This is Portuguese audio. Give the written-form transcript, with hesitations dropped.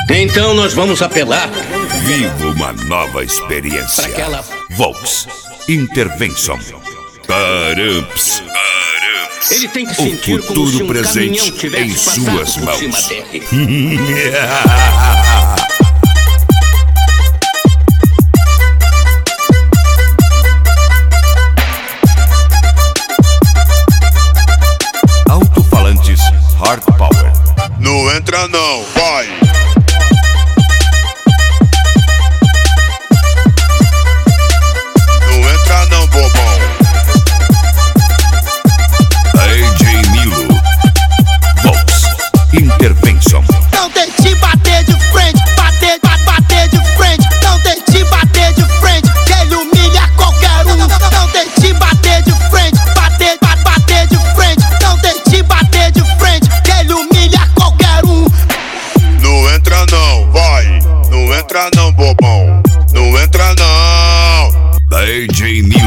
Então nós vamos apelar. Viva uma nova experiência. Volks Intervention. Paramps. Ele tem que O sentir como se futuro um presente caminhão tivesse em passado suas por cima mãos. dele. Alto-falantes Hard Power. Não entra não, vai! Não entra não, bobão! AJ Milo. Volks Intervention. Não tente bater de frente, bater de frente. Não tente bater de frente, que ele humilha qualquer um. Não tente bater de frente, bater de frente. Não tente bater de frente, que ele humilha qualquer um. Não entra não, vai! Não entra não, bobão! Não entra não! AJ Milo.